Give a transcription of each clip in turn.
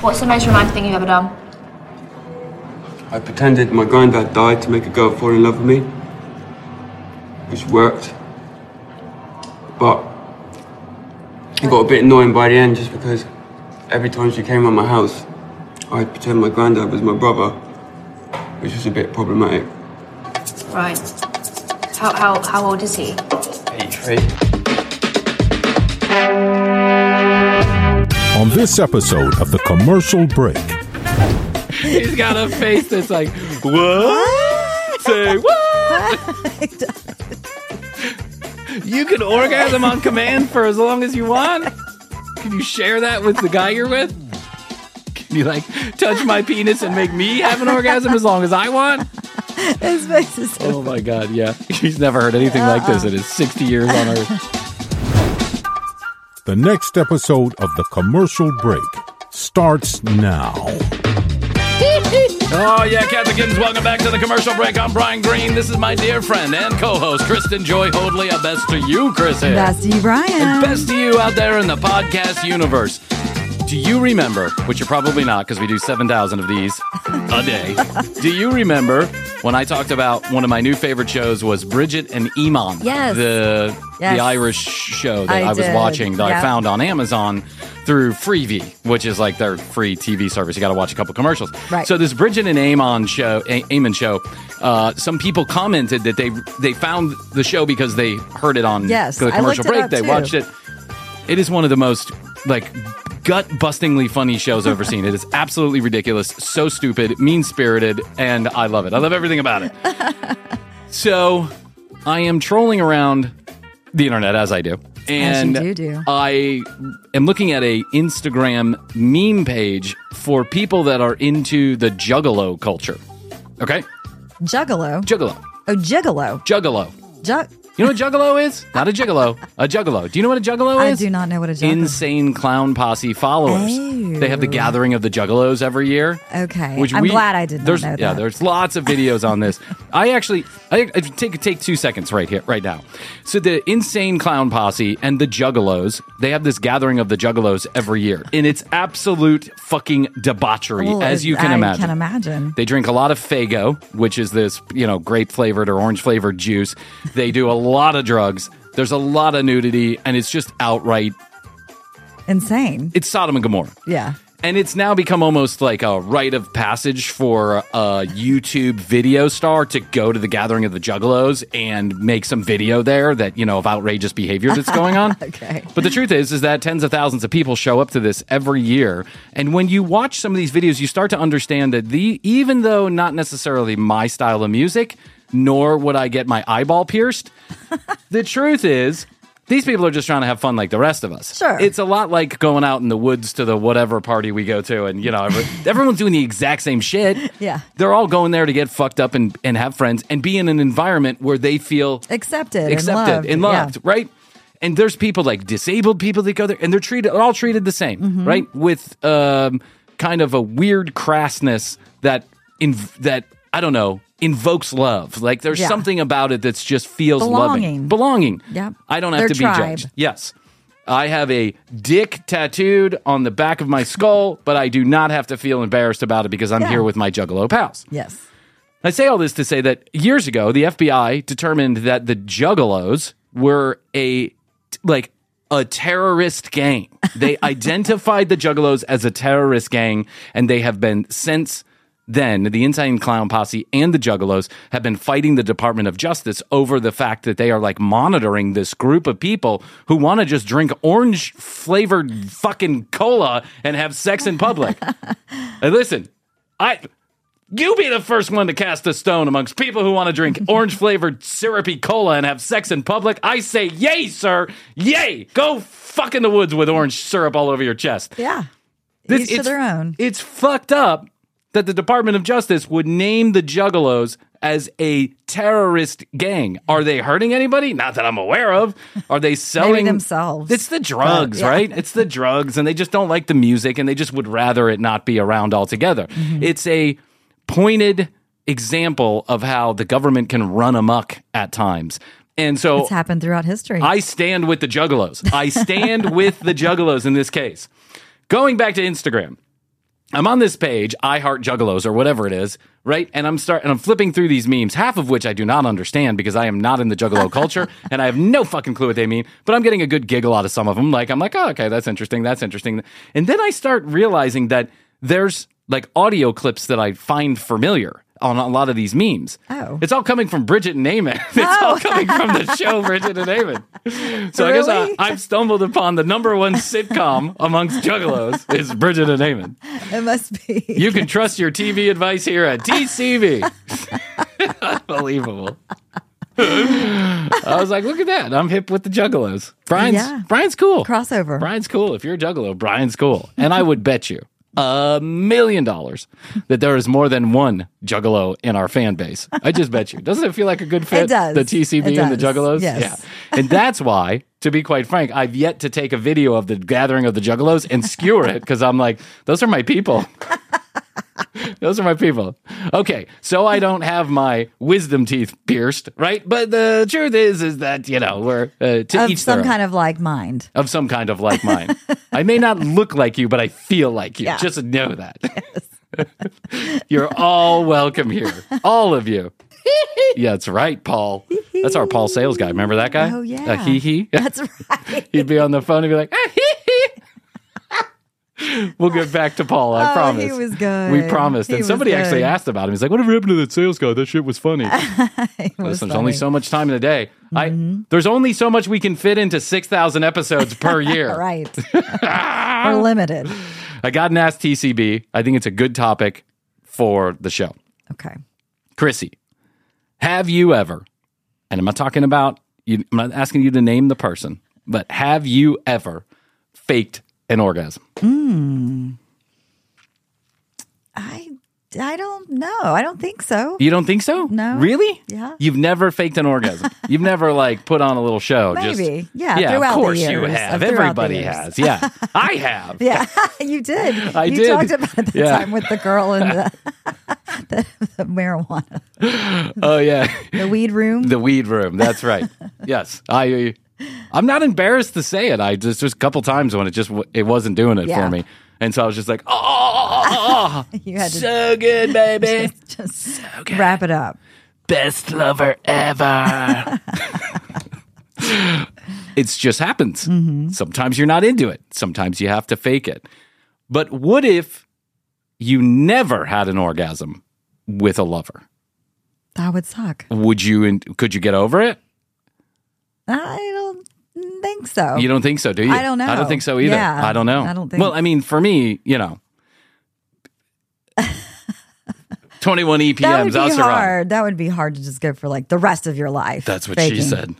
What's the most romantic thing you've ever done? I pretended my granddad died to make a girl fall in love with me, which worked. But it got a bit annoying by the end just because every time she came around my house, I'd pretend my granddad was my brother, which was a bit problematic. Right. How old is he? 83. On this episode of The Commercial Break. He's got a face that's like, what? Say what? You can orgasm on command for as long as you want? Can you share that with the guy you're with? Can you, like, touch my penis and make me have an orgasm as long as I want? His face is so Oh, my God, yeah. He's never heard anything like this in his 60 years on Earth. The next episode of The Commercial Break starts now. Oh, yeah, cats and kittens, welcome back to The Commercial Break. I'm Brian Green. This is my dear friend and co-host, Kristen Joy Hoadley. A best to you, Chris. Best to you, Brian. And best to you out there in the podcast universe. Do you remember, which you're probably not because we do 7,000 of these a day. Do you remember when I talked about one of my new favorite shows was Bridget and Eamon? Yes. The Irish show that I was watching that I found on Amazon through Freevee, which is like their free TV service. You got to watch a couple commercials. Right. So this Bridget and Eamon show, some people commented that they found the show because they heard it on the Commercial Break. They watched it. It is one of the most, like, gut-bustingly funny shows I've ever seen. It is absolutely ridiculous, so stupid, mean-spirited, and I love it. I love everything about it. So I am trolling around the internet, as I do. And as you do. I am looking at a Instagram meme page for people that are into the Juggalo culture. Okay? Juggalo? Juggalo. Oh, Gigolo. Juggalo. You know what Juggalo is? Not a gigolo. A Juggalo. Do you know what a Juggalo is? I do not know what a Juggalo is. Insane Clown Posse followers. Oh. They have the gathering of the Juggalos every year. Okay. I'm glad I did not know that. Yeah, there's lots of videos on this. I take 2 seconds right now. So the Insane Clown Posse and the Juggalos, they have this gathering of the Juggalos every year. And it's absolute fucking debauchery, as you can imagine. I can imagine. They drink a lot of Faygo, which is this, grape-flavored or orange-flavored juice. They do a lot of drugs. There's a lot of nudity, and it's just outright insane. It's Sodom and Gomorrah. Yeah. And it's now become almost like a rite of passage for a YouTube video star to go to the gathering of the Juggalos and make some video there that, of outrageous behavior that's going on. Okay. But the truth is that tens of thousands of people show up to this every year. And when you watch some of these videos, you start to understand that even though not necessarily my style of music, nor would I get my eyeball pierced, the truth is, these people are just trying to have fun like the rest of us. Sure. It's a lot like going out in the woods to the whatever party we go to, and, everyone's doing the exact same shit. Yeah. They're all going there to get fucked up and have friends and be in an environment where they feel accepted and loved, right? And there's people like disabled people that go there, and they're all treated the same, right? With kind of a weird crassness that I don't know, invokes love. Like there's something about it that's just feels loving. Belonging. Yeah. I don't have to be judged. Yes. I have a dick tattooed on the back of my skull, but I do not have to feel embarrassed about it because I'm here with my Juggalo pals. Yes. I say all this to say that years ago, the FBI determined that the Juggalos were a terrorist gang. They identified the Juggalos as a terrorist gang, and they have been since then, the Insane Clown Posse and the Juggalos have been fighting the Department of Justice over the fact that they are monitoring this group of people who want to just drink orange flavored fucking cola and have sex in public. And listen, you be the first one to cast a stone amongst people who want to drink orange flavored syrupy cola and have sex in public. I say, yay, sir, yay! Go fuck in the woods with orange syrup all over your chest. Yeah, each to their own. It's fucked up that the Department of Justice would name the Juggalos as a terrorist gang. Are they hurting anybody? Not that I'm aware of. Are they selling? Maybe themselves. It's the drugs, right? It's the drugs, and they just don't like the music, and they just would rather it not be around altogether. Mm-hmm. It's a pointed example of how the government can run amok at times. And so it's happened throughout history. I stand with the Juggalos. I stand with the Juggalos in this case. Going back to Instagram. I'm on this page, I Heart Juggalos or whatever it is, right? And I'm flipping through these memes, half of which I do not understand because I am not in the Juggalo culture and I have no fucking clue what they mean, but I'm getting a good giggle out of some of them. I'm like, oh, okay, that's interesting. And then I start realizing that there's like audio clips that I find familiar on a lot of these memes. Oh. It's all coming from Bridget and Eamon. It's all coming from the show Bridget and Eamon. So Really? I guess I've stumbled upon the number one sitcom amongst Juggalos is Bridget and Eamon. It must be. You can trust your TV advice here at TCV. Unbelievable. I was like, look at that. I'm hip with the Juggalos. Brian's cool. Crossover. Brian's cool. If you're a Juggalo, Brian's cool. And I would bet you $1 million that there is more than one Juggalo in our fan base. I just bet you. Doesn't it feel like a good fit? It does. The TCB It and the does. Juggalos? Yes. Yeah. And that's why, to be quite frank, I've yet to take a video of the gathering of the Juggalos and skewer it because I'm like, those are my people. Those are my people. Okay, so I don't have my wisdom teeth pierced, right? But the truth is that, we're to Of each some their own. kind of like mind. Of some kind of like mind. I may not look like you, but I feel like you. Yeah. Just know that. You're all welcome here. All of you. Yeah, that's right, Paul. That's our Paul sales guy. Remember that guy? Oh, yeah. Hee. That's right. He'd be on the phone and be like, hee. We'll get back to Paul, I promise. He was good. We promised. He And was somebody good. actually asked about him. He's like, whatever happened to that sales guy? That shit was funny. It was Listen, there's only funny. so much time in a day. There's only so much we can fit into 6,000 episodes per year. Right. We're limited. I got an Ask TCB. I think it's a good topic for the show. Okay. Chrissy, have you ever, and I'm not talking about, I'm not asking you to name the person, but have you ever faked an orgasm? I don't know. I don't think so. You don't think so? No. Really? Yeah. You've never faked an orgasm. You've never put on a little show. Maybe. Yeah, Yeah, throughout of the course you years. have. Throughout the Everybody years. has. Yeah. I have. Yeah, you did. I you did. talked about the Yeah. time with the girl in the marijuana, Oh, yeah. the weed room. The weed room. That's right. Yes. I'm not embarrassed to say it. I just a couple times when it wasn't doing it Yeah. for me. And so I was just like, oh, You had to- so good, baby. Just wrap it up. Best lover ever. It's just happens. Mm-hmm. Sometimes you're not into it. Sometimes you have to fake it. But what if you never had an orgasm with a lover? That would suck. Could you get over it? I don't think so. You don't think so, do you? I don't know. I don't think so either. Yeah, I don't know. I don't think- Well, I mean, for me, 21 EPMs, that would be I'll survive. hard. That would be hard to just go for the rest of your life. That's what faking. she said.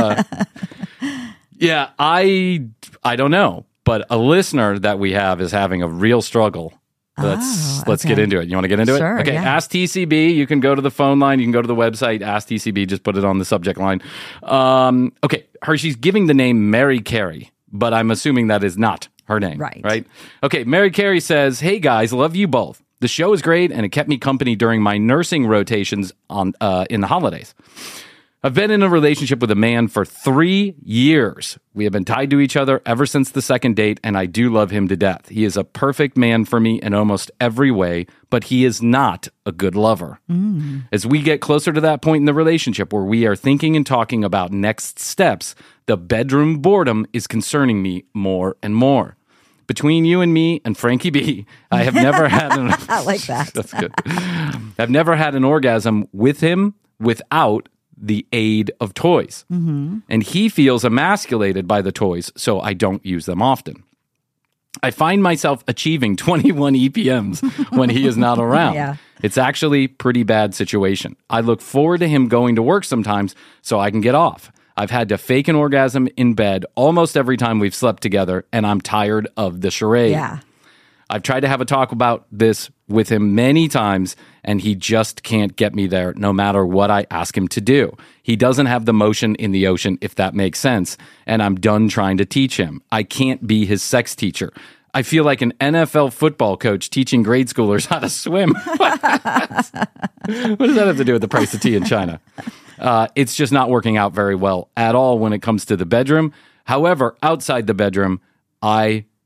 Yeah, I don't know, but a listener that we have is having a real struggle. Let's okay. get into it. You want to get into Sure, it? Okay, yeah. Ask TCB. You can go to the phone line. You can go to the website, Ask TCB. Just put it on the subject line. Okay, she's giving the name Mary Carey, but I'm assuming that is not her name. Right? Okay, Mary Carey says, hey guys, love you both. The show is great, and it kept me company during my nursing rotations in the holidays. I've been in a relationship with a man for 3 years. We have been tied to each other ever since the second date, and I do love him to death. He is a perfect man for me in almost every way, but he is not a good lover. As we get closer to that point in the relationship where we are thinking and talking about next steps, the bedroom boredom is concerning me more and more. Between you and me and Frankie B, I have never had an... I like that. That's good. I've never had an orgasm with him without the aid of toys. Mm-hmm. And he feels emasculated by the toys, so I don't use them often. I find myself achieving 21 EPMs when he is not around. Yeah. It's actually a pretty bad situation. I look forward to him going to work sometimes so I can get off. I've had to fake an orgasm in bed almost every time we've slept together, and I'm tired of the charade. Yeah. I've tried to have a talk about this with him many times, and he just can't get me there no matter what I ask him to do. He doesn't have the motion in the ocean, if that makes sense, and I'm done trying to teach him. I can't be his sex teacher. I feel like an NFL football coach teaching grade schoolers how to swim. What does that have to do with the price of tea in China? It's just not working out very well at all when it comes to the bedroom. However, outside the bedroom, I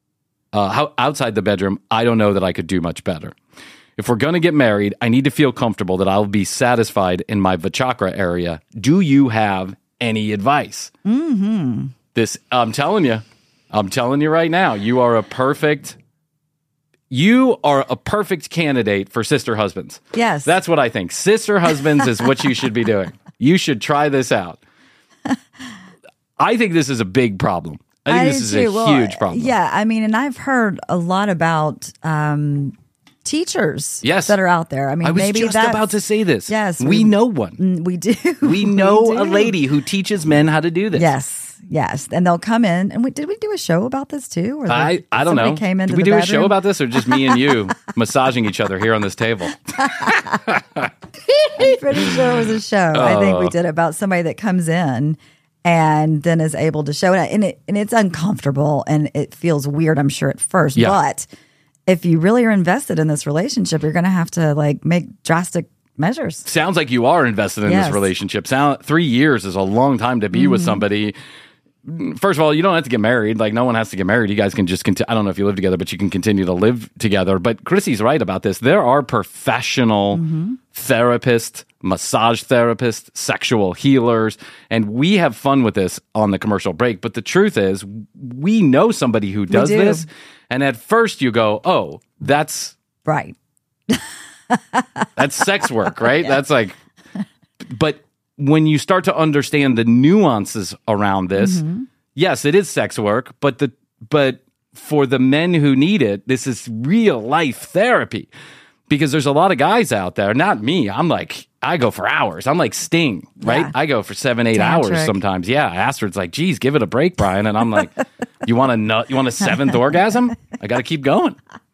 outside the bedroom, I don't know that I could do much better. If we're going to get married, I need to feel comfortable that I'll be satisfied in my Vachakra area. Do you have any advice? Mm-hmm. I'm telling you right now, you are a perfect candidate for sister husbands. Yes. That's what I think. Sister husbands is what you should be doing. You should try this out. I think this is a big problem. I think this is a huge problem. Yeah, I mean, and I've heard a lot about teachers that are out there. I mean, I was maybe just about to say this. Yes. We know one. We do. We know a lady who teaches men how to do this. Yes. And they'll come in. And did we do a show about this too? Or I don't know. Came into Did we do the a show about this or just me and you massaging each other here on this table? I'm pretty sure it was a show. I think we did about somebody that comes in and then is able to show it. And it's uncomfortable and it feels weird, I'm sure, at first. Yeah. But if you really are invested in this relationship, you're going to have to make drastic measures. Sounds like you are invested in this relationship. 3 years is a long time to be with somebody. First of all, you don't have to get married. No one has to get married. You guys can just continue. I don't know if you live together, but you can continue to live together. But Chrissy's right about this. There are professional therapists, massage therapists, sexual healers, and we have fun with this on the commercial break. But the truth is, we know somebody who does this. And at first you go, oh, that's right. That's sex work, right? Yeah. That's but when you start to understand the nuances around this, yes, it is sex work, but for the men who need it, this is real life therapy. Because there's a lot of guys out there, not me. I go for hours. I'm like Sting, right? Yeah. I go for 7-8 hours sometimes. Yeah. Astrid's like, geez, give it a break, Brian. And I'm like, you want a seventh orgasm? I got to keep going.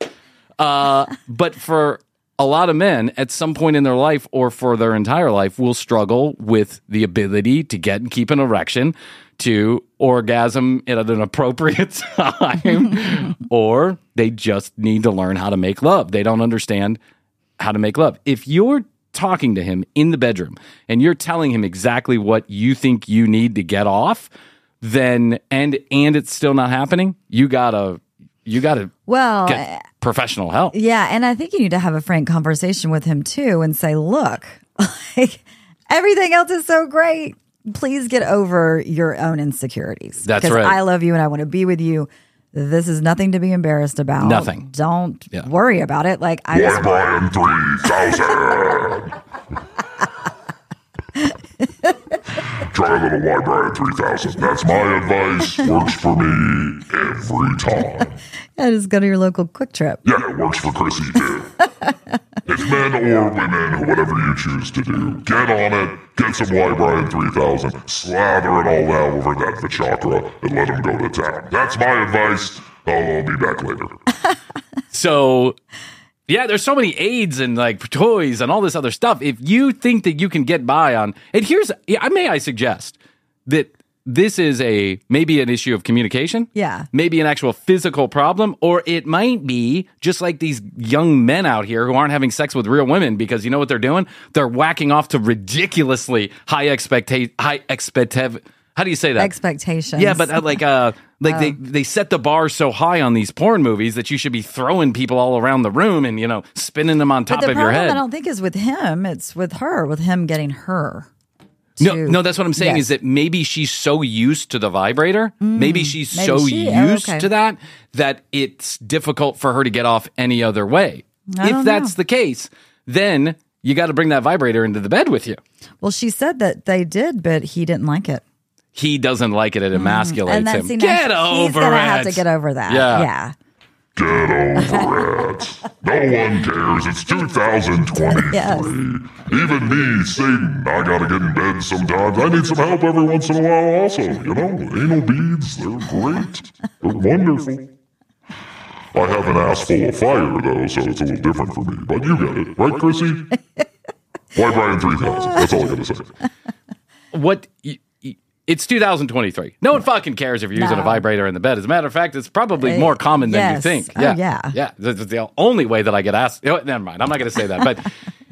But for a lot of men at some point in their life or for their entire life will struggle with the ability to get and keep an erection, to orgasm at an appropriate time, or they just need to learn how to make love. They don't understand how to make love. If you're talking to him in the bedroom and you're telling him exactly what you think you need to get off, then and it's still not happening, you gotta get professional help. Yeah, and I think you need to have a frank conversation with him too and say, look, everything else is so great. Please get over your own insecurities. That's right. Because I love you and I want to be with you. This is nothing to be embarrassed about. Nothing. Don't worry about it. Brian 3000. Try a little Y Brian 3000. That's my advice. Works for me every time. Yeah, just go to your local Quick Trip. Yeah, it works for Chrissy too. It's men or women, whatever you choose to do. Get on it. Get some Y Brian 3000. Slather it all down over that Vachakra and let them go to town. That's my advice. I'll be back later. So, yeah, there's so many aids and toys and all this other stuff. If you think that you can get by on, and may I suggest that this is maybe an issue of communication. Yeah. Maybe an actual physical problem, or it might be just like these young men out here who aren't having sex with real women because you know what they're doing? They're whacking off to ridiculously high how do you say that? Expectations. Yeah, but they set the bar so high on these porn movies that you should be throwing people all around the room and, spinning them on top of your head. The problem I don't think is with him, it's with her, with him getting her. No, that's what I'm saying is that maybe she's so used to the vibrator. Maybe she's used to that it's difficult for her to get off any other way. If that's the case, then you got to bring that vibrator into the bed with you. Well, she said that they did, but he didn't like it. He doesn't like it. It emasculates him. Get over it. He's going to have to get over that. Yeah. Get over it. No one cares. It's 2023. Yes. Even me, Satan, I gotta get in bed sometimes. I need some help every once in a while also. Anal beads, they're great. They're wonderful. I have an ass full of fire, though, so it's a little different for me. But you get it. Right, Chrissy? Why Brian 3000? That's all I gotta say. It's 2023. No one fucking cares if you're using a vibrator in the bed. As a matter of fact, it's probably more common than you think. Yeah. Yeah. That's the only way that I get asked. Never mind. I'm not going to say that. But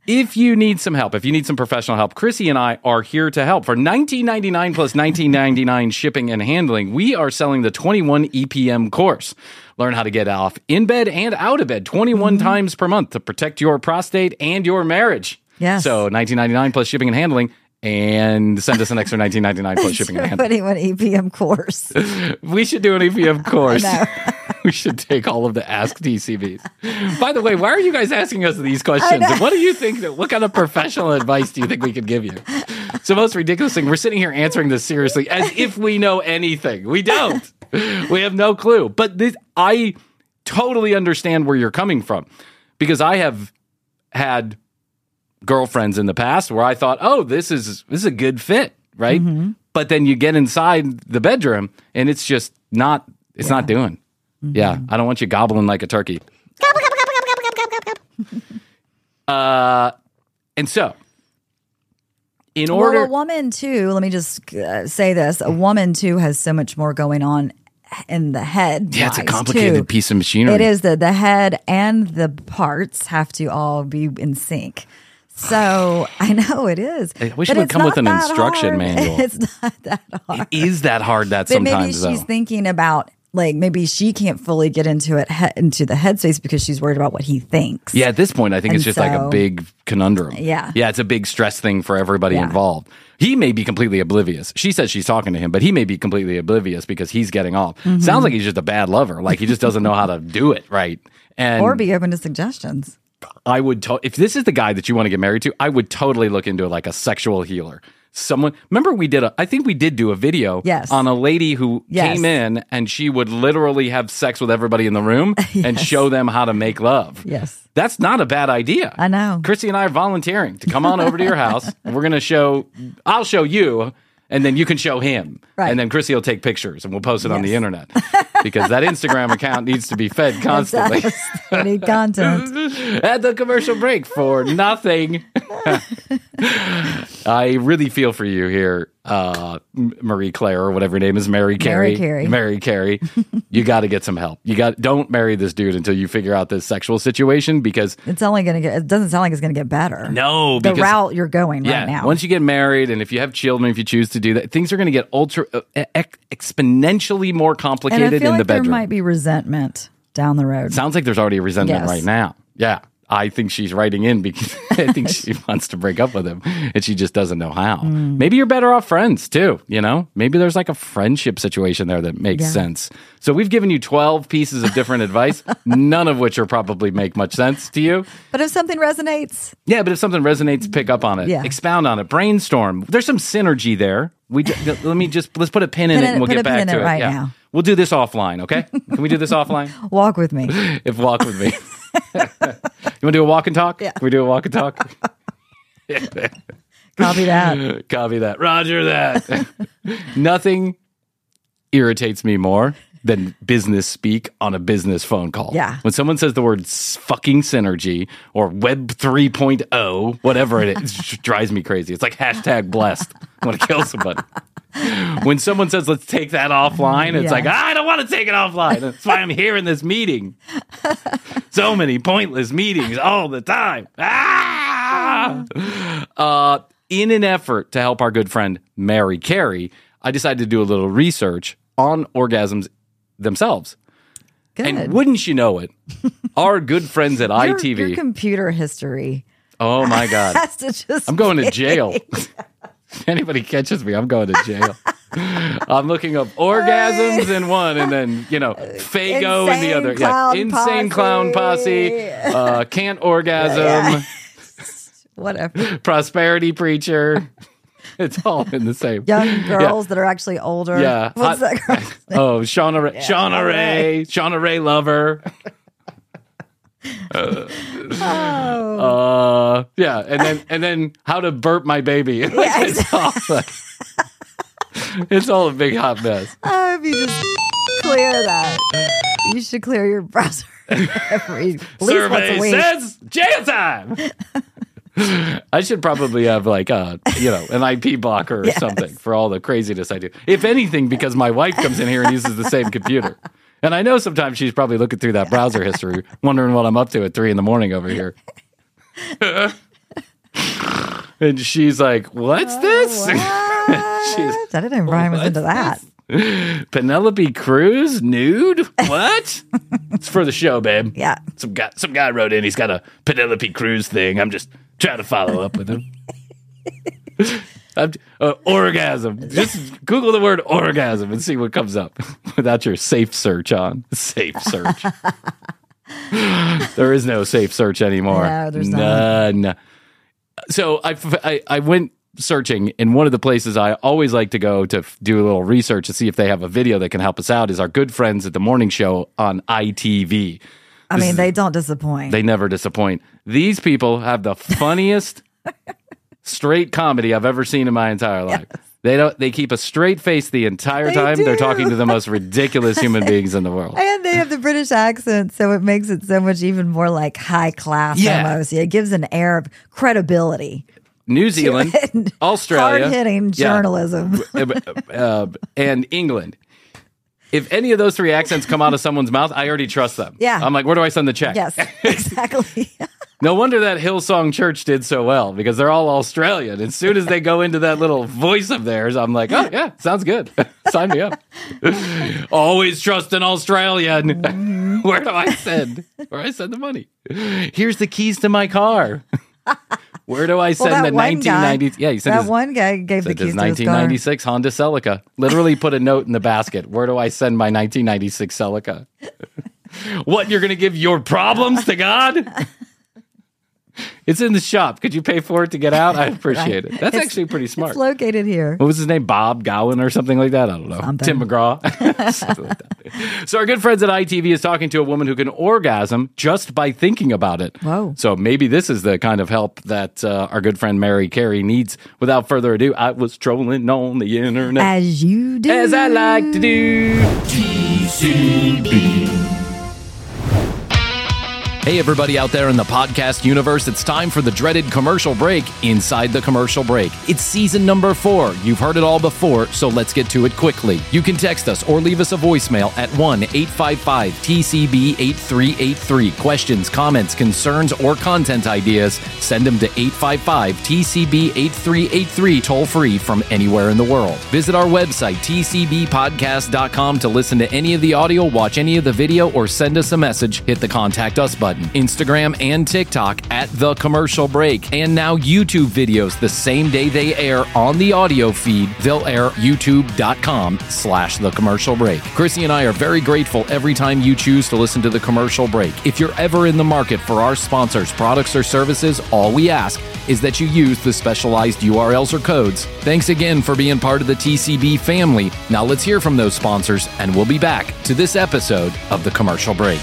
If you need some help, if you need some professional help, Chrissy and I are here to help. For $19.99 plus $19.99 shipping and handling, we are selling the 21 EPM course. Learn how to get off in bed and out of bed 21 times per month to protect your prostate and your marriage. Yes. So $19.99 plus shipping and handling, and send us an extra $19.99 plus shipping and handling. 21 EPM course. We should do an EPM course. I know. We should take all of the Ask TCBs. By the way, why are you guys asking us these questions? And what do you think? What kind of professional advice do you think we could give you? It's the most ridiculous thing. We're sitting here answering this seriously as if we know anything. We don't. We have no clue. But I totally understand where you're coming from, because I have had girlfriends in the past where I thought, oh, this is a good fit, right? Mm-hmm. But then you get inside the bedroom and it's just not. It's not doing. Mm-hmm. Yeah, I don't want you gobbling like a turkey. And so, in order... Well, a woman, too, let me just say this. A woman, too, has so much more going on in the head. Yeah, it's a complicated piece of machinery. It is. The head and the parts have to all be in sync. So, I know it is. I wish it would come with an instruction manual. It's not that hard. It is that hard but sometimes, maybe she's thinking about... Like, maybe she can't fully get into into the headspace because she's worried about what he thinks. Yeah, at this point, I think it's just like a big conundrum. Yeah. Yeah, it's a big stress thing for everybody involved. He may be completely oblivious. She says she's talking to him, but he may be completely oblivious because he's getting off. Mm-hmm. Sounds like he's just a bad lover. Like, he just doesn't know how to do it right. Or be open to suggestions. I would, if this is the guy that you want to get married to, I would totally look into like a sexual healer. Remember I think we did do a video on a lady who came in and she would literally have sex with everybody in the room and show them how to make love. Yes. That's not a bad idea. I know. Chrissy and I are volunteering to come on over to your house and we're going to I'll show you and then you can show him. Right. And then Chrissy will take pictures and we'll post it on the internet because that Instagram account needs to be fed constantly. We need content. At the commercial break for nothing. I really feel for you here, Marie Claire, or whatever her name is, Mary Carey. Mary Carey. You got to get some help. Don't marry this dude until you figure out this sexual situation, because it doesn't sound like it's going to get better. No, the route you're going right now. Once you get married, and if you have children, if you choose to do that, things are going to get exponentially more complicated in the bedroom. There might be resentment down the road. Sounds like there's already a resentment right now. Yeah. I think she's writing in because I think she wants to break up with him and she just doesn't know how. Maybe you're better off friends too, Maybe there's like a friendship situation there that makes sense. So we've given you 12 pieces of different advice, none of which are probably make much sense to you. But if something resonates. Yeah, but if something resonates, pick up on it. Yeah. Expound on it. Brainstorm. There's some synergy there. Let's put a pin in it and we'll get back to it right now. We'll do this offline, okay? Can we do this offline? Walk with me. Walk with me. You want to do a walk and talk? Yeah. Can we do a walk and talk? Copy that. Copy that. Roger that. Nothing irritates me more than business speak on a business phone call. Yeah. When someone says the word fucking synergy or web 3.0, whatever it is, it just drives me crazy. It's like #blessed. I want to kill somebody. When someone says, let's take that offline, it's like, I don't want to take it offline. That's why I'm here in this meeting. So many pointless meetings all the time. In an effort to help our good friend Mary Carey, I decided to do a little research on orgasms themselves. Good. And wouldn't you know it, our good friends at ITV. Your computer history. Oh my God. Has to just I'm going to jail. If anybody catches me, I'm going to jail. I'm looking up orgasms in one, and then Fago in the other. Insane clown posse. Can't orgasm. Whatever. Prosperity preacher. It's all in the same. Young girls that are actually older. Yeah. What's that girl? Oh, Shauna Ray. Shauna Ray lover. And then how to burp my baby. It's all a big hot mess. Oh, if you just clear that, you should clear your browser every Survey once a week. says jail time. I should probably have like an IP blocker or something for all the craziness I do. If anything, because my wife comes in here and uses the same computer. And I know sometimes she's probably looking through that browser history, wondering what I'm up to at 3 a.m. over here. And she's like, what's this? What? I didn't know Brian was into that. Penelope Cruz nude? What? It's for the show, babe. Yeah. Some guy wrote in. He's got a Penelope Cruz thing. I'm just trying to follow up with him. Orgasm. Just Google the word orgasm and see what comes up without your safe search on. Safe search. There is no safe search anymore. No, there's none. So I went searching, and one of the places I always like to go to do a little research to see if they have a video that can help us out is our good friends at the morning show on ITV. I mean, they don't disappoint. They never disappoint. These people have the funniest straight comedy I've ever seen in my entire life. Yes. They keep a straight face the entire time. do. They're talking to the most ridiculous human beings in the world. And they have the British accent, so it makes it so much even more like high class almost. It gives an air of credibility. New Zealand, Australia, hard-hitting journalism. And England. If any of those three accents come out of someone's mouth, I already trust them. Yeah. I'm like, where do I send the check? Yes, exactly. No wonder that Hillsong Church did so well, because they're all Australian. As soon as they go into that little voice of theirs, I'm like, oh, yeah, sounds good. Sign me up. Always trust an Australian. Where do I send? Where do I send the money? Here's the keys to my car. Where do I send the 1990s? Yeah, he said one guy gave the keys his to his car. 1996 Honda Celica. Literally put a note in the basket. Where do I send my 1996 Celica? What, you're going to give your problems to God? It's in the shop. Could you pay for it to get out? I appreciate it. That's actually pretty smart. It's located here. What was his name? Bob Gowan or something like that? I don't know. Something. Tim McGraw. Something like that. So our good friends at ITV is talking to a woman who can orgasm just by thinking about it. Whoa. So maybe this is the kind of help that our good friend Mary Carey needs. Without further ado, I was trolling on the internet. As you do. As I like to do. TCB. Hey, everybody out there in the podcast universe, it's time for the dreaded commercial break inside the commercial break. It's season number 4. You've heard it all before, so let's get to it quickly. You can text us or leave us a voicemail at 1-855-TCB-8383. Questions, comments, concerns, or content ideas, send them to 855-TCB-8383, toll free from anywhere in the world. Visit our website, tcbpodcast.com, to listen to any of the audio, watch any of the video, or send us a message. Hit the Contact Us button. Instagram and TikTok at The Commercial Break. And now YouTube videos the same day they air on the audio feed. They'll air youtube.com/The Commercial Break. Chrissy and I are very grateful every time you choose to listen to The Commercial Break. If you're ever in the market for our sponsors, products, or services, all we ask is that you use the specialized URLs or codes. Thanks again for being part of the TCB family. Now let's hear from those sponsors, and we'll be back to this episode of The Commercial Break.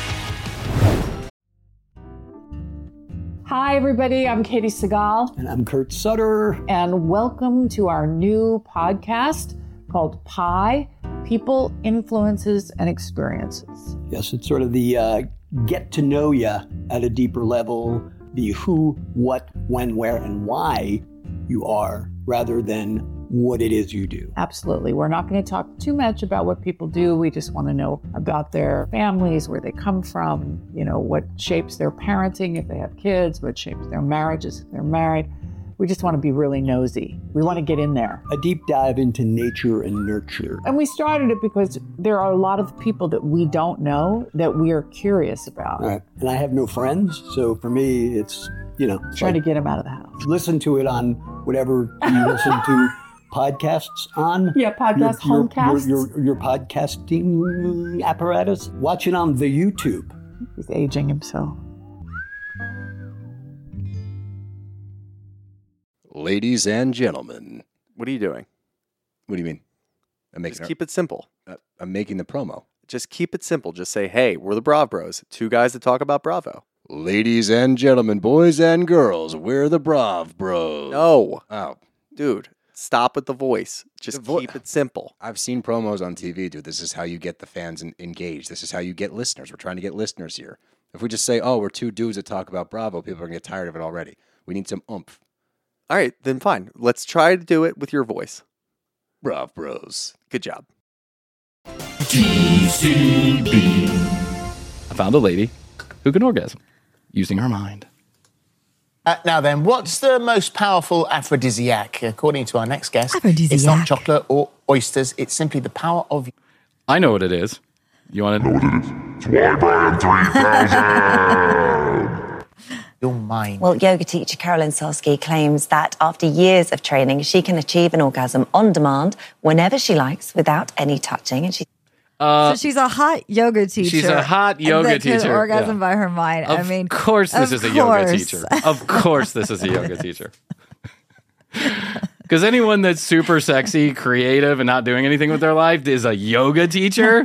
Hi, everybody. I'm Katie Segal. And I'm Kurt Sutter. And welcome to our new podcast called PIE, People, Influences, and Experiences. Yes, it's sort of the get to know you at a deeper level, the who, what, when, where, and why you are, rather than what it is you do. Absolutely. We're not going to talk too much about what people do. We just want to know about their families, where they come from, you know, what shapes their parenting if they have kids, what shapes their marriages if they're married. We just want to be really nosy. We want to get in there. A deep dive into nature and nurture. And we started it because there are a lot of people that we don't know that we are curious about. Right. And I have no friends, so for me, it's, you know. Trying to get them out of the house. Listen to it on whatever you listen to podcasts on. Yeah, podcast, homecasts. Your podcasting apparatus. Watch it on the YouTube. He's aging himself. Ladies and gentlemen. What are you doing? What do you mean? Just keep it simple. I'm making the promo. Just keep it simple. Just say, hey, we're the Brav Bros. 2 guys that talk about Bravo. Ladies and gentlemen, boys and girls, we're the Brav Bros. No. Oh. Dude, stop with the voice. Just keep it simple. I've seen promos on TV, dude. This is how you get the fans engaged. This is how you get listeners. We're trying to get listeners here. If we just say, oh, we're 2 dudes that talk about Bravo, people are going to get tired of it already. We need some oomph. All right, then fine. Let's try to do it with your voice. Brav Bros. Good job. TCB. I found a lady who can orgasm using her mind. Now then, what's the most powerful aphrodisiac? According to our next guest, it's not chocolate or oysters. It's simply the power of... I know what it is. You want to know what it is? It's Why Brian 3000! Your mind. Well, yoga teacher Carolyn Sosky claims that after years of training, she can achieve an orgasm on demand whenever she likes without any touching. And she... So she's a hot yoga teacher. She's a hot yoga that can teacher. orgasm by her mind. Of course this is a yoga teacher. Of course this is a yoga teacher. Because anyone that's super sexy, creative, and not doing anything with their life is a yoga teacher.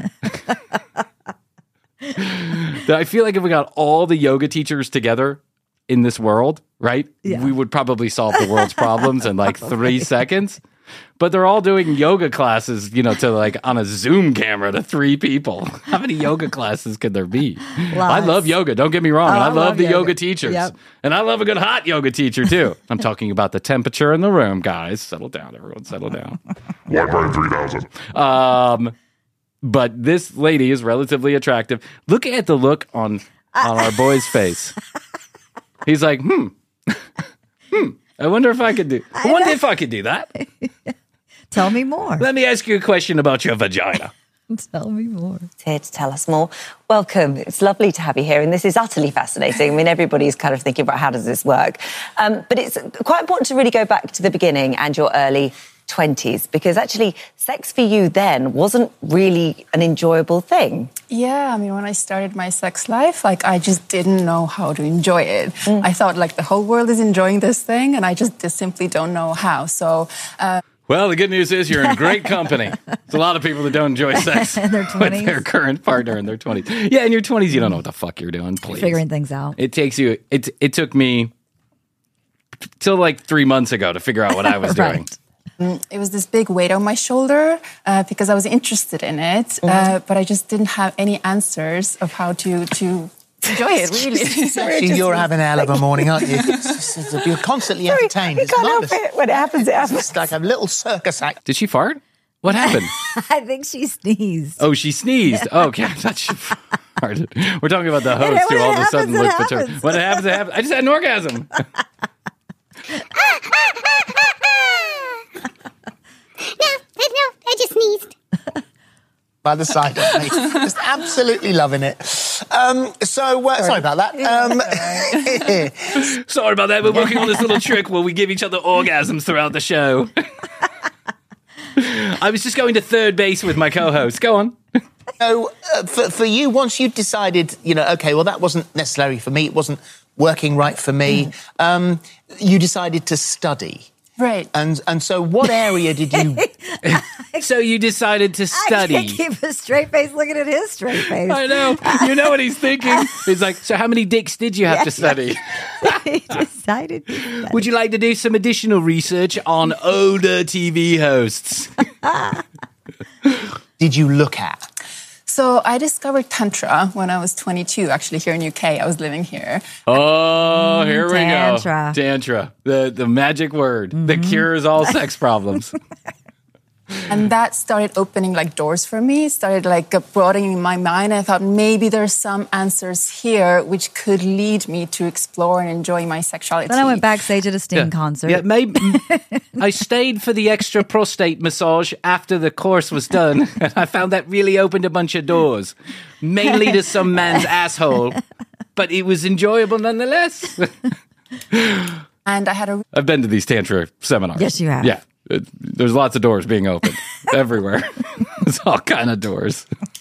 I feel like if we got all the yoga teachers together in this world, right, we would probably solve the world's problems in like 3 seconds. But they're all doing yoga classes, to like on a Zoom camera to 3 people. How many yoga classes could there be? Lots. I love yoga. Don't get me wrong. And I love the yoga teachers. Yep. And I love a good hot yoga teacher too. I'm talking about the temperature in the room, guys. Settle down, everyone. Settle down. Why Brian 3000? But this lady is relatively attractive. Look at the look on our boy's face. He's like, I wonder if I could do. I wonder if I could do that. Tell me more. Let me ask you a question about your vagina. Tell me more. Here to tell us more. Welcome. It's lovely to have you here, and this is utterly fascinating. I mean, everybody's kind of thinking about how does this work, but it's quite important to really go back to the beginning and your early 20s, because actually sex for you then wasn't really an enjoyable thing. Yeah, I mean, when I started my sex life, I just didn't know how to enjoy it. I thought the whole world is enjoying this thing, and I just simply don't know how. So, well, the good news is you're in great company. There's a lot of people that don't enjoy sex in their 20s. With their current partner in their 20s. Yeah, in your 20s, you don't know what the fuck you're doing. Please, figuring things out. It takes you. It took me till like 3 months ago to figure out what I was doing. It was this big weight on my shoulder because I was interested in it, but I just didn't have any answers of how to enjoy it, really. You're having a hell of a morning, aren't you? You're constantly entertained. You can't help it. When it happens, it happens. It's like a little circus act. Did she fart? What happened? I think she sneezed. Oh, she sneezed. Oh, okay, I thought she farted. We're talking about the host who all of a sudden looks perturbed. When it happens, it happens. I just had an orgasm. No, I just sneezed. By the side of me. Just absolutely loving it. Sorry about that. Sorry about that. We're working on this little trick where we give each other orgasms throughout the show. I was just going to third base with my co-host. Go on. So, for you, once you decided, okay, well, that wasn't necessary for me. It wasn't working right for me. You decided to study. Right. And so what area did you... So you decided to study. I can't keep a straight face looking at his straight face. I know. You know what he's thinking. He's like, so how many dicks did you have to study? He decided to study. Would you like to do some additional research on older TV hosts? Did you look at? So I discovered Tantra when I was 22, actually, here in UK. I was living here. Oh, here we Tantra. go. Tantra. The magic word that cures all sex problems. And that started opening doors for me, started broadening my mind. I thought maybe there's some answers here which could lead me to explore and enjoy my sexuality. Then I went backstage at a Sting concert. Yeah, maybe I stayed for the extra prostate massage after the course was done, and I found that really opened a bunch of doors, mainly to some man's asshole, but it was enjoyable nonetheless. And I had I've been to these Tantra seminars. Yes, you have. Yeah. There's lots of doors being opened everywhere. There's all kind of doors.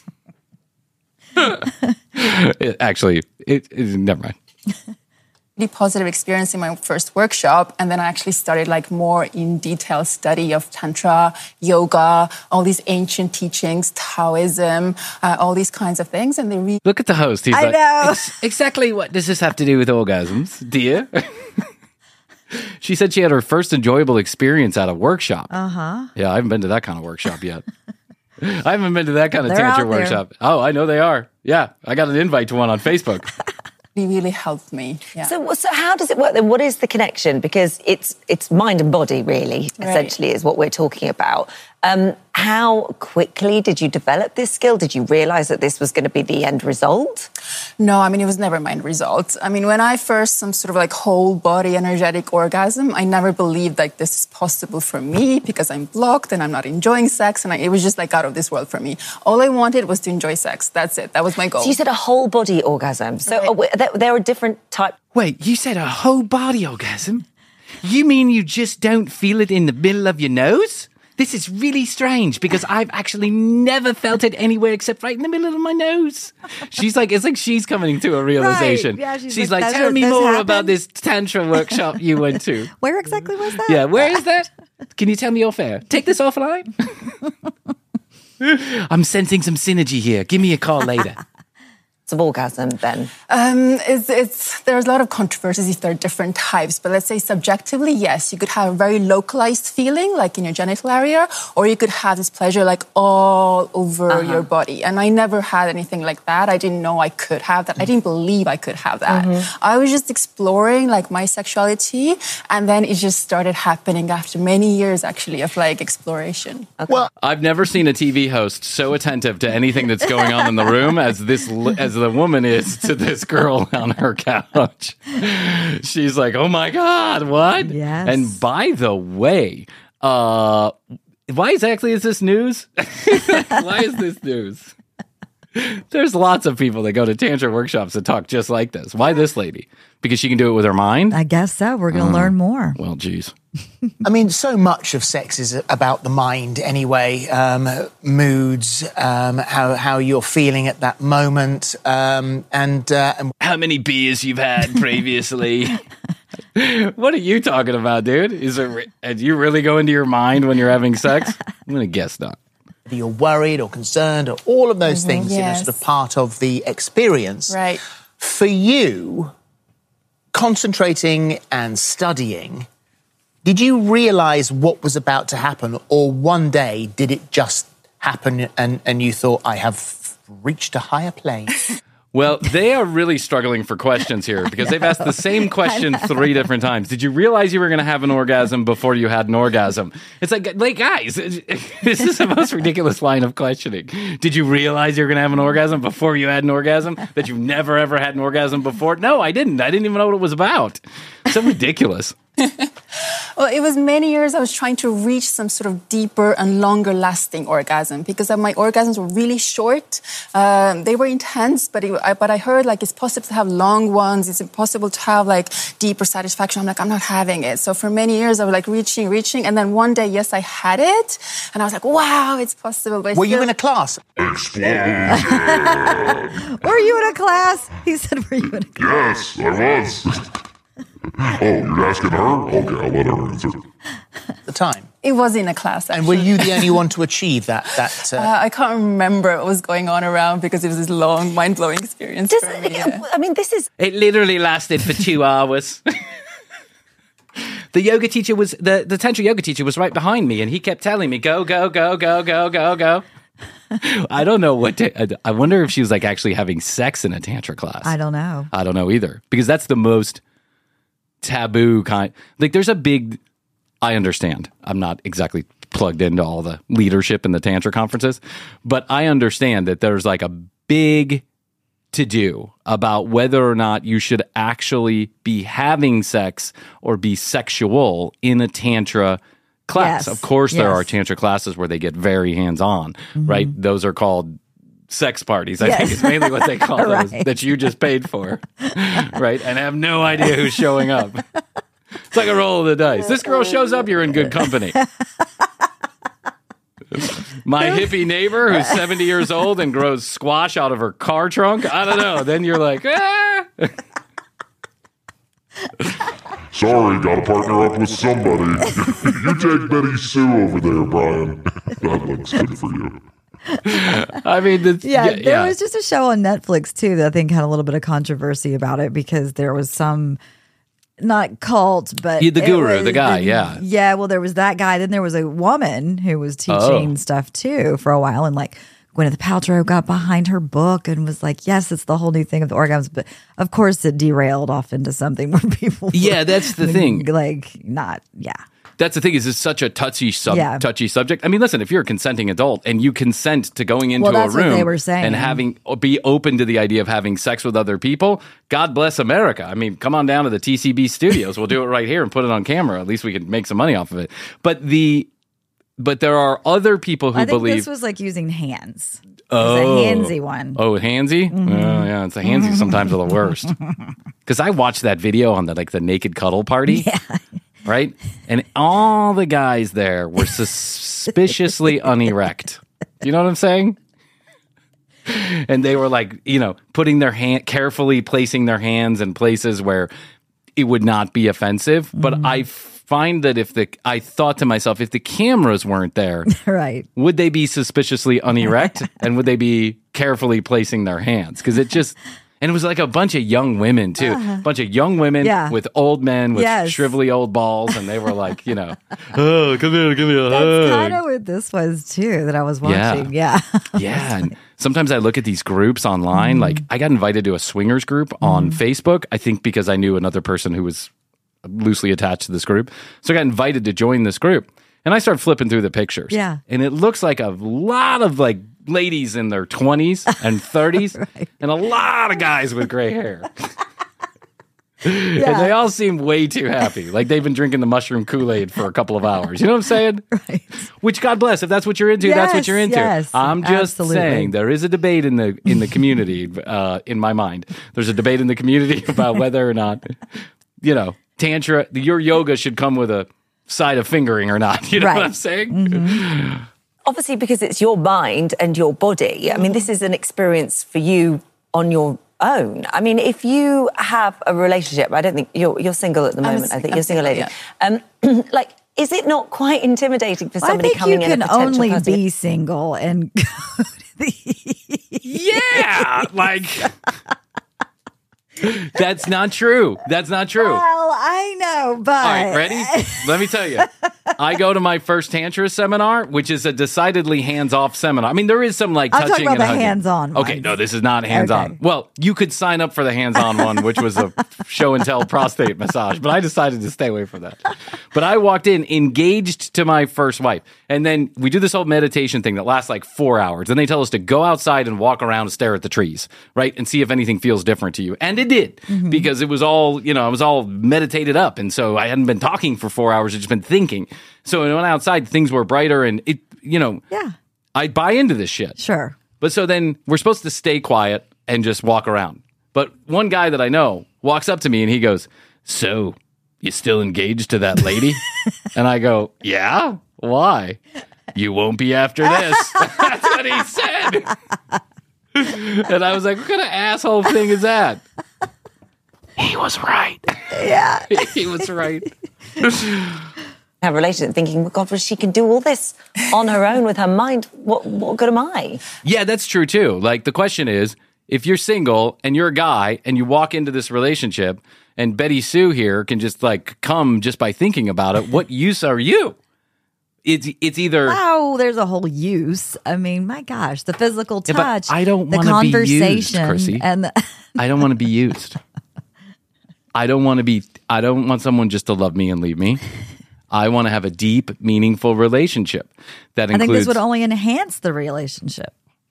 Never mind. really positive experience in my first workshop, and then I actually started more in detail study of Tantra, yoga, all these ancient teachings, Taoism, all these kinds of things, and they really... Look at the host. He's I like, know. Exactly what does this have to do with orgasms, dear? She said she had her first enjoyable experience at a workshop. Uh-huh. Yeah, I haven't been to that kind of workshop yet. I haven't been to that kind of They're Tantra out there. workshop. Oh, I know they are. Yeah, I got an invite to one on Facebook. really helped me. Yeah. So how does it work then? What is the connection? Because it's mind and body, really, Right. essentially, is what we're talking about. How quickly did you develop this skill? Did you realize that this was going to be the end result? No, I mean, it was never my end result. I mean, when I first, some sort of like whole body energetic orgasm, I never believed like this is possible for me because I'm blocked and I'm not enjoying sex. And it was just like out of this world for me. All I wanted was to enjoy sex. That's it. That was my goal. So you said a whole body orgasm. So there are different types. Wait, you said a whole body orgasm? You mean you just don't feel it in the middle of your nose? This is really strange because I've actually never felt it anywhere except right in the middle of my nose. She's like, it's like she's coming to a realization. Right. Yeah, she's like, tell me more about this Tantra workshop you went to. Where exactly was that? Yeah, where is that? Can you tell me off air? Take this offline. I'm sensing some synergy here. Give me a call later. Of orgasm then? There's a lot of controversies if there are different types, but let's say subjectively, yes, you could have a very localized feeling, like in your genital area, or you could have this pleasure like all over your body. And I never had anything like that. I didn't know I could have that. I didn't believe I could have that. I was just exploring like my sexuality, and then it just started happening after many years actually of like exploration. Okay. Well, I've never seen a TV host so attentive to anything that's going on in the room as the woman is to this girl on her couch. She's like, oh my God, what? Yes. And by the way, why exactly is this news? Why is this news? There's lots of people that go to Tantra workshops that talk just like this. Why this lady? Because she can do it with her mind? I guess so. We're going to learn more. Well, geez. I mean, so much of sex is about the mind anyway. Moods, how you're feeling at that moment, and how many beers you've had previously. What are you talking about, dude? Do you really go into your mind when you're having sex? I'm going to guess not. You're worried or concerned or all of those things, yes. sort of part of the experience. Right. For you, concentrating and studying, did you realize what was about to happen, or one day did it just happen and you thought, I have reached a higher plane? Well, they are really struggling for questions here because they've asked the same question 3 different times. Did you realize you were going to have an orgasm before you had an orgasm? It's like guys, this is the most ridiculous line of questioning. Did you realize you were going to have an orgasm before you had an orgasm? That you've never, ever had an orgasm before? No, I didn't. I didn't even know what it was about. So ridiculous. Well, it was many years I was trying to reach some sort of deeper and longer lasting orgasm because my orgasms were really short. They were intense, but I heard like it's possible to have long ones. It's impossible to have like deeper satisfaction. I'm like, I'm not having it. So for many years I was like reaching. And then one day, yes, I had it. And I was like, wow, it's possible. But were you in a class? Explosion! Were you in a class? He said, were you in a class? Yes, I was. Oh, you're asking her? Okay, I'll let her answer. The time. It was in a class, actually. And were you the only one to achieve that? I can't remember what was going on around because it was this long, mind-blowing experience for me. Yeah. I mean, this is... It literally lasted for 2 hours. The yoga teacher was... The Tantra yoga teacher was right behind me, and he kept telling me, go, go, go, go, go, go, go. I don't know what I wonder if she was like actually having sex in a Tantra class. I don't know. I don't know either. Because that's the most taboo kind. Like there's a big... I understand. I'm not exactly plugged into all the leadership in the Tantra conferences, but I understand that there's like a big to-do about whether or not you should actually be having sex or be sexual in a Tantra class. Yes. Of course, there Yes. are Tantra classes where they get very hands-on, right? Those are called sex parties, I think is mainly what they call those, Right. that you just paid for, right? And have no idea who's showing up. It's like a roll of the dice. This girl shows up, you're in good company. My hippie neighbor who's 70 years old and grows squash out of her car trunk, I don't know. Then you're like, ah! Sorry, gotta partner up with somebody. You take Betty Sue over there, Brian. That looks good for you. I mean, There was just a show on Netflix too that I think had a little bit of controversy about it because there was some, not cult, but The guru, was the guy, yeah. Yeah, well, there was that guy. Then there was a woman who was teaching stuff too for a while. And like Gwyneth Paltrow got behind her book and was like, yes, it's the whole new thing of the orgasms. But of course it derailed off into something where people Yeah, that's the thing. Like not, yeah. That's the thing is it's such a touchy subject. I mean, listen, if you're a consenting adult and you consent to going into that's a room what they were saying. and be open to the idea of having sex with other people, God bless America. I mean, come on down to the TCB studios. We'll do it right here and put it on camera. At least we can make some money off of it. But there are other people who I think believe this was like using hands. Oh, It was a handsy one. Oh, handsy? Mhm. Oh, yeah, it's a handsy. Sometimes are the worst. Because I watched that video on the naked cuddle party. Yeah. Right? And all the guys there were suspiciously unerect. Do you know what I'm saying? And they were like, putting their carefully placing their hands in places where it would not be offensive. But I find that I thought to myself, if the cameras weren't there, right, would they be suspiciously unerect and would they be carefully placing their hands? Because and it was like a bunch of young women too, a bunch of young women with old men with shrivelly old balls, and they were like, oh, come here, give me a hug. That's kind of what this was too that I was watching. Yeah. Yeah. And sometimes I look at these groups online. Like I got invited to a swingers group on Facebook, I think because I knew another person who was loosely attached to this group. So I got invited to join this group. And I started flipping through the pictures. Yeah. And it looks like a lot of ladies in their 20s and 30s right. and a lot of guys with gray hair. And they all seem way too happy. Like they've been drinking the mushroom Kool-Aid for a couple of hours. You know what I'm saying? Right. Which God bless. If that's what you're into, that's what you're into. Yes, I'm just absolutely. saying there is a debate in the community, in my mind. There's a debate in the community about whether or not, Tantra, your yoga should come with a side of fingering or not. You know what I'm saying? Mm-hmm. Obviously, because it's your mind and your body. I mean, this is an experience for you on your own. I mean, if you have a relationship, I don't think you're single at the moment. I think you're a single lady. Yeah. Is it not quite intimidating for somebody coming in? I think you can only be single and go to the yeah, that's not true. That's not true. Well, I know, but... All right, ready? Let me tell you. I go to my first Tantra seminar, which is a decidedly hands-off seminar. I mean, there is some I'm touching talking about and the hugging. hands-on Okay, ones. no, this is not hands-on. Okay. Well, you could sign up for the hands-on one, which was a show-and-tell prostate massage, but I decided to stay away from that. But I walked in engaged to my first wife, and then we do this whole meditation thing that lasts 4 hours, and they tell us to go outside and walk around and stare at the trees, right, and see if anything feels different to you. And it did, because it was all, I was all meditated up, and so I hadn't been talking for 4 hours, I'd just been thinking. So when I went outside, things were brighter, and it, I buy into this shit. Sure. But so then we're supposed to stay quiet and just walk around. But one guy that I know walks up to me and he goes, "So, you still engaged to that lady?" And I go, "Yeah, why? You won't be after this." That's what he said. And I was like, what kind of asshole thing is that? He was right. Yeah. He was right. Have a relationship thinking, well, God, well, she can do all this on her own with her mind. What good am I? Yeah, that's true too. The question is, if you're single and you're a guy and you walk into this relationship and Betty Sue here can just come just by thinking about it, what use are you? It's either... Oh, there's a whole use. I mean, my gosh, the physical Yeah, touch, but I don't the want to be used, conversation, Chrissy. and I don't want to be used. I don't want someone just to love me and leave me. I want to have a deep, meaningful relationship that I includes... think this would only enhance the relationship.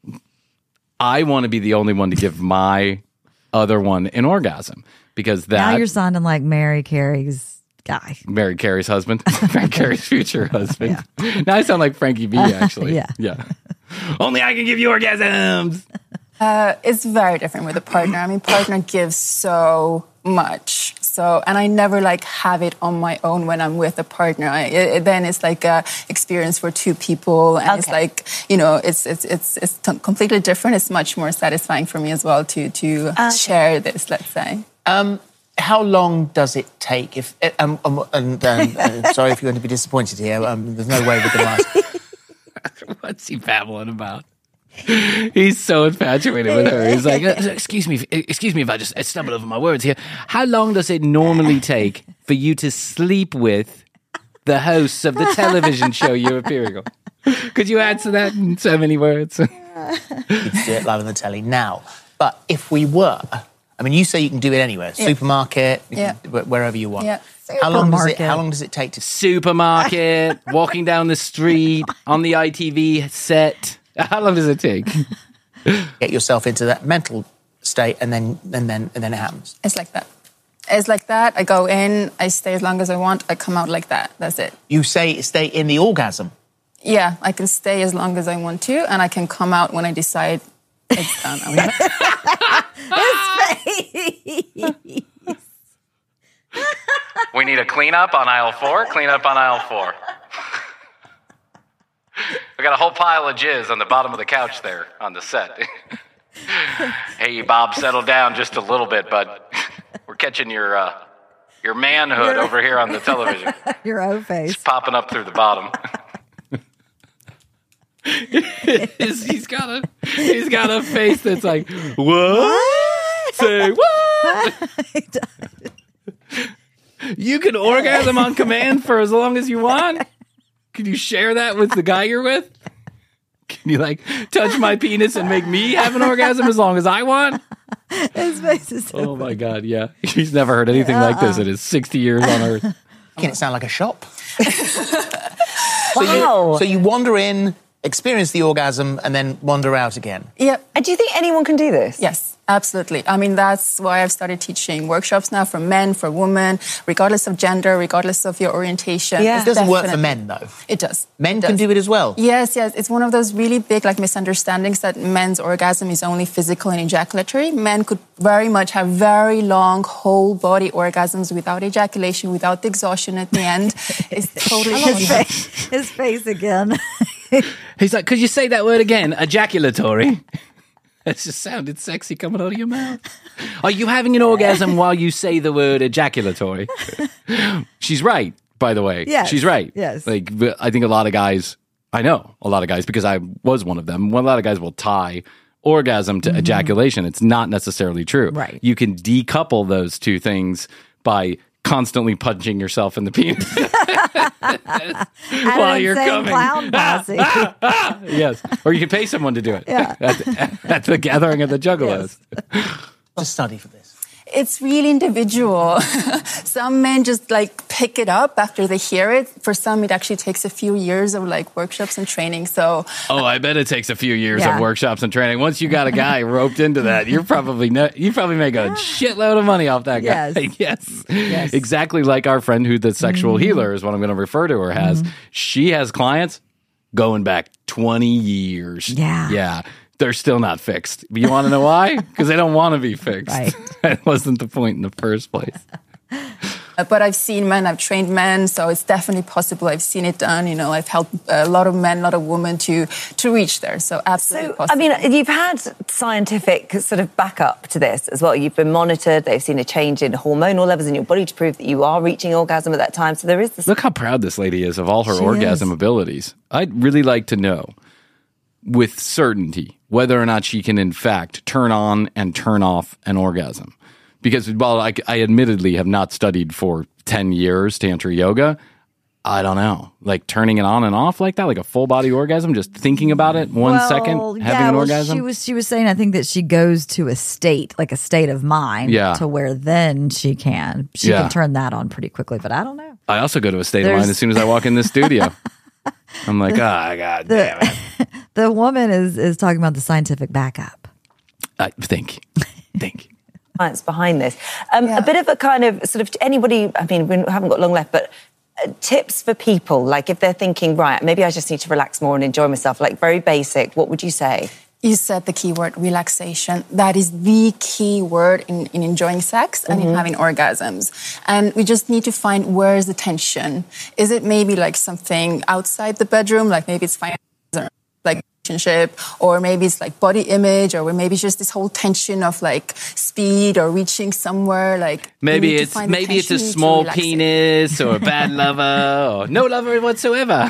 I want to be the only one to give my other one an orgasm because that... Now you're sounding like Mary Carey's guy. Mary Carey's husband. Frank Carey's future husband. Yeah. Now I sound like Frankie B, actually. Yeah. Only I can give you orgasms. It's very different with a partner. I mean, partner gives so much. And I never have it on my own when I'm with a partner. Then it's a experience for two people, and it's completely different. It's much more satisfying for me as well to share this. Let's say. How long does it take? Sorry if you're going to be disappointed here. There's no way we're going to ask. What's he babbling about? He's so infatuated with her. He's like, excuse me if I just stumble over my words here. How long does it normally take for you to sleep with the hosts of the television show you're appearing on? Could you answer that in so many words? You could do it live on the telly now. But if we were, I mean, you say you can do it anywhere, Yeah. supermarket, you Yeah. can- wherever you want. Yeah. How long Supermarket. does it take to Supermarket, walking down the street, on the ITV set. How long does it take? get yourself into that mental state, and then it happens? It's like that. It's like that. I go in, I stay as long as I want, I come out like that. That's it. You say stay in the orgasm. Yeah, I can stay as long as I want to, and I can come out when I decide it's done. We need a cleanup on aisle 4. Clean up on aisle 4. We got a whole pile of jizz on the bottom of the couch there on the set. Hey, Bob, settle down just a little bit, bud. We're catching your manhood over here on the television. Your O face. It's popping up through the bottom. He's got a face that's like, what? Say what? You can orgasm on command for as long as you want. Can you share that with the guy you're with? Can you like touch my penis and make me have an orgasm as long as I want? His face is so Oh my God, yeah. He's never heard anything like this in his 60 years on Earth. Can it sound like a shop? Wow. So you wander in, experience the orgasm, and then wander out again. Yeah. And do you think anyone can do this? Yes, absolutely. I mean, that's why I've started teaching workshops now for men, for women, regardless of gender, regardless of your orientation. Yeah. It doesn't work for men, though. It does. Men It can does. do it as well. Yes. It's one of those really big misunderstandings that men's orgasm is only physical and ejaculatory. Men could very much have very long whole body orgasms without ejaculation, without the exhaustion at the end. It's totally his face again. He's like, could you say that word again? Ejaculatory. That just sounded sexy coming out of your mouth. Are you having an orgasm while you say the word ejaculatory? She's right, by the way. Yes. She's right. Yes. Like, I think a lot of guys, I know a lot of guys, because I was one of them. A lot of guys will tie orgasm to ejaculation. It's not necessarily true. Right. You can decouple those two things by constantly punching yourself in the penis while you're coming. Clown posse. Yes. Or you can pay someone to do it. Yeah. At the gathering of the Juggalos. To study for this. It's really individual. Some men just pick it up after they hear it. For some, it actually takes a few years of workshops and training. So, Oh, I bet it takes a few years Yeah. of workshops and training. Once you got a guy roped into that, you probably make a shitload of money off that guy. Yes. Exactly like our friend who the sexual healer is what I'm going to refer to her as. She has clients going back 20 years. Yeah. Yeah. They're still not fixed. You want to know why? Because they don't want to be fixed. Right. That wasn't the point in the first place. but I've seen men, I've trained men, so it's definitely possible. I've seen it done. I've helped a lot of men, a lot of women to reach there. So absolutely possible. I mean, you've had scientific sort of backup to this as well. You've been monitored. They've seen a change in hormonal levels in your body to prove that you are reaching orgasm at that time. So there is this. Look how proud this lady is of all her orgasm abilities. I'd really like to know with certainty whether or not she can in fact turn on and turn off an orgasm. Because while I admittedly have not studied for 10 years Tantra yoga, I don't know. Turning it on and off like that, like a full body orgasm, just thinking about it one second, having an orgasm. She was saying, I think that she goes to a state, like a state of mind, to where then she can turn that on pretty quickly. But I don't know. I also go to a state of mind as soon as I walk in this studio. I'm like, God damn it. The woman is talking about the scientific backup. Think. Science behind this. A bit of a kind of sort of anybody, I mean, we haven't got long left, but tips for people, if they're thinking, right, maybe I just need to relax more and enjoy myself, very basic, what would you say? You said the key word, relaxation. That is the key word in enjoying sex and in having orgasms. And we just need to find where is the tension. Is it maybe something outside the bedroom, maybe it's finances or relationship, or maybe it's body image, or maybe it's just this whole tension of speed or reaching somewhere. Maybe it's a small penis or a bad lover or no lover whatsoever.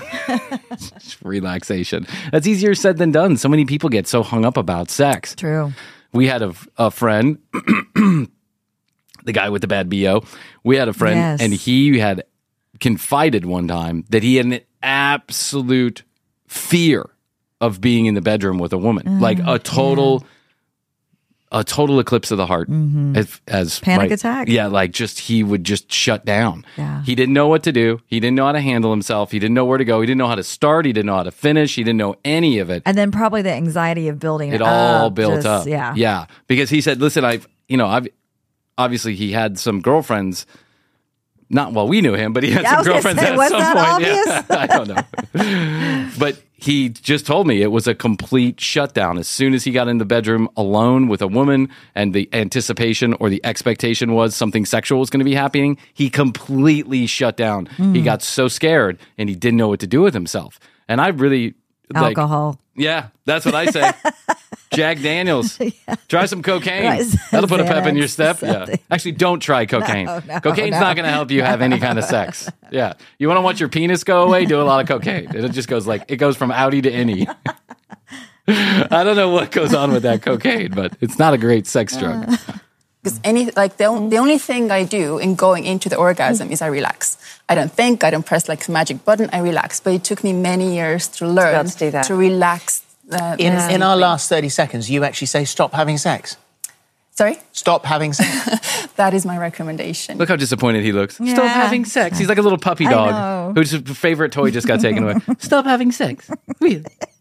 Relaxation. That's easier said than done. So many people get so hung up about sex. True. We had a friend, the guy with the bad BO. We had a friend, and he had confided one time that he had an absolute fear of being in the bedroom with a woman, a total a total eclipse of the heart. As Panic attack? Yeah, like just he would just shut down. Yeah. He didn't know what to do. He didn't know how to handle himself. He didn't know where to go. He didn't know how to start. He didn't know how to finish. He didn't know any of it. And then probably the anxiety of building It up. all built up. Yeah. Yeah. Because he said, listen, I've obviously he had some girlfriends. Not while we knew him, but he had some girlfriends at was some that point. obvious? Yeah, I don't know. But he just told me it was a complete shutdown. As soon as he got in the bedroom alone with a woman and the anticipation or the expectation was something sexual was going to be happening, he completely shut down. He got so scared and he didn't know what to do with himself. And I really... Alcohol. Yeah, that's what I say. Jack Daniels. Try some cocaine. That'll put a pep in your step. Yeah. Actually, don't try cocaine. No, Cocaine's not going to help you have any kind of sex. Yeah. You want to watch your penis go away? Do a lot of cocaine. It just goes it goes from outie to innie. I don't know what goes on with that cocaine, but it's not a great sex drug. Because the only thing I do in going into the orgasm is I relax. I don't think, I don't press like a magic button, I relax. But it took me many years to learn to do that. to relax. In our last 30 seconds, you actually say stop having sex. Sorry? Stop having sex. That is my recommendation. Look how disappointed he looks. Yeah. Stop having sex. He's like a little puppy I dog know. whose favorite toy just got taken away. Stop having sex. Really?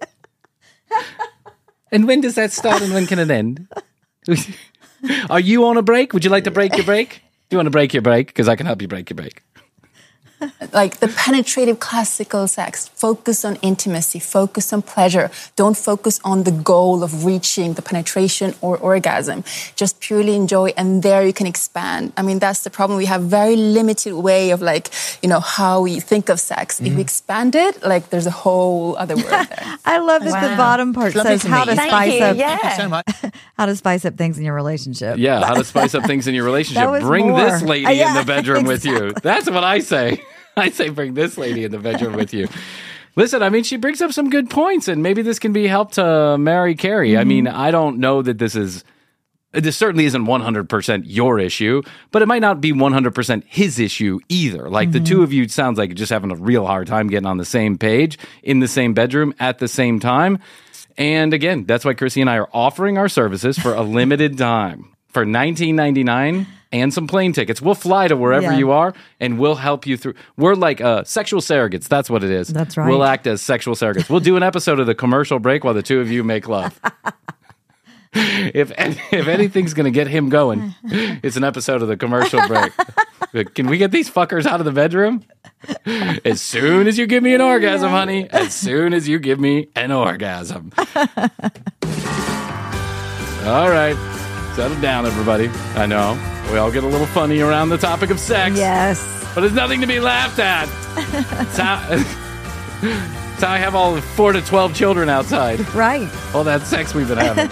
And when does that start and when can it end? Are you on a break? Would you like to break your break? Do you want to break your break? Because I can help you break your break. Like the penetrative classical sex, focus on intimacy, focus on pleasure. Don't focus on the goal of reaching the penetration or orgasm. Just purely enjoy, and there you can expand. I mean, that's the problem. We have very limited way of how we think of sex. If we expand it, there's a whole other world there. I love that the bottom part Lovely says to how meet to you. spice up. Thank you so much. How to spice up things in your relationship. Yeah, how to spice up things in your relationship. That was Bring more. this lady in Yeah, the bedroom with you. exactly. That's what I say. I say bring this lady in the bedroom with you. Listen, I mean, she brings up some good points, and maybe this can be help to Mary Carey. I mean, I don't know that this certainly isn't 100% your issue, but it might not be 100% his issue either. Like the two of you sounds like you're just having a real hard time getting on the same page, in the same bedroom, at the same time. And again, that's why Chrissy and I are offering our services for a limited time. For $19.99 and some plane tickets. We'll fly to wherever you are, and we'll help you through. We're like sexual surrogates. That's what it is. That's right. We'll act as sexual surrogates. We'll do an episode of the commercial break while the two of you make love. If anything's going to get him going, it's an episode of the commercial break. Can we get these fuckers out of the bedroom? As soon as you give me an orgasm, honey. As soon as you give me an orgasm. All right. Settle down, everybody. I know. We all get a little funny around the topic of sex. Yes. But it's nothing to be laughed at. It's how I have all 4 to 12 children outside. Right. All that sex we've been having.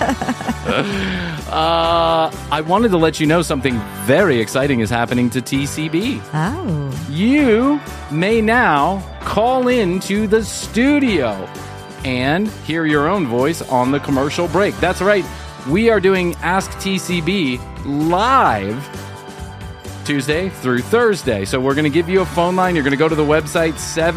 I wanted to let you know something very exciting is happening to TCB. Oh. You may now call in to the studio and hear your own voice on the commercial break. That's right. We are doing Ask TCB live Tuesday through Thursday. So we're going to give you a phone line. You're going to go to the website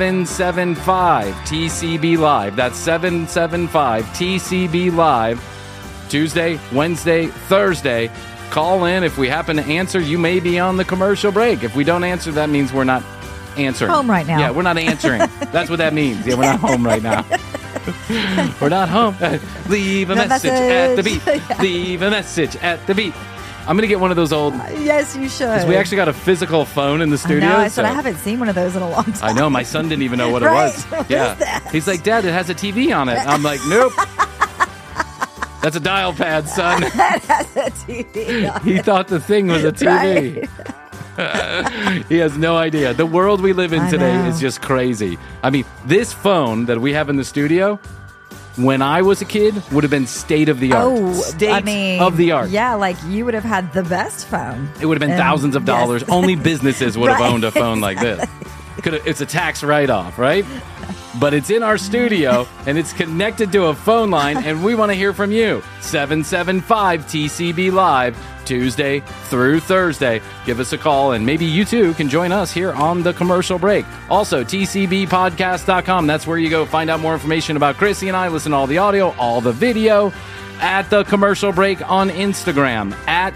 775-TCB Live. That's 775-TCB Live. Tuesday, Wednesday, Thursday. Call in. If we happen to answer, you may be on the commercial break. If we don't answer, that means we're not answering. Home right now. Yeah, we're not answering. That's what that means. Yeah, we're not home right now. We're not home. Leave a message at the beat. Yeah. Leave a message at the beat. I'm going to get one of those old... Yes, you should. 'Cause we actually got a physical phone in the studio. I know. I said so- I haven't seen one of those in a long time. I know. My son didn't even know what it Right. was. What Yeah. is that? He's like, Dad, it has a TV on it. I'm like, nope. That's a dial pad, son. That has a TV on He it. thought the thing was a TV. Right. He has no idea. The world we live in I today know. is just crazy. I mean, this phone that we have in the studio, when I was a kid, would have been state of the art. Oh, State I mean, of the art. Yeah, like you would have had the best phone. It would have been And- thousands of yes. dollars. Only businesses would have Right, owned a phone like this. It's a tax write-off, right? But it's in our studio, and it's connected to a phone line, and we want to hear from you. 775-TCB Live, Tuesday through Thursday. Give us a call, and maybe you too can join us here on the commercial break. Also, tcbpodcast.com. That's where you go find out more information about Chrissy and I, listen to all the audio, all the video. at The Commercial Break on Instagram, at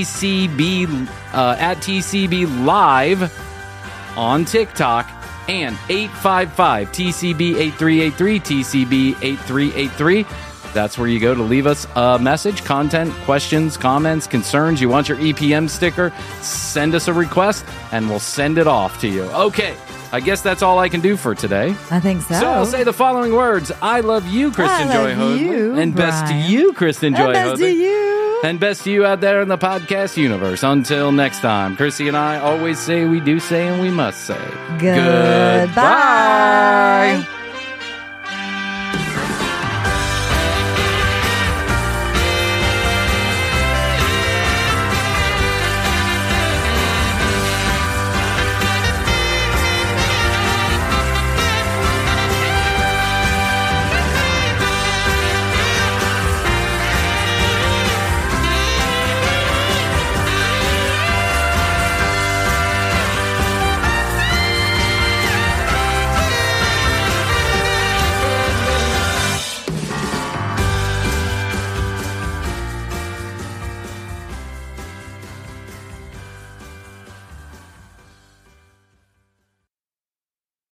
TCB Live on TikTok, and 855-TCB-8383, TCB-8383. That's where you go to leave us a message, content, questions, comments, concerns. You want your EPM sticker? Send us a request, and we'll send it off to you. Okay, I guess that's all I can do for today. I think so. So I'll say the following words. I love you, Kristen Joy Hoadley. And best to you, Kristen Joy Hoadley. And best to you. And best to you out there in the podcast universe. Until next time, Chrissy and I always say, we do say, and we must say. Goodbye.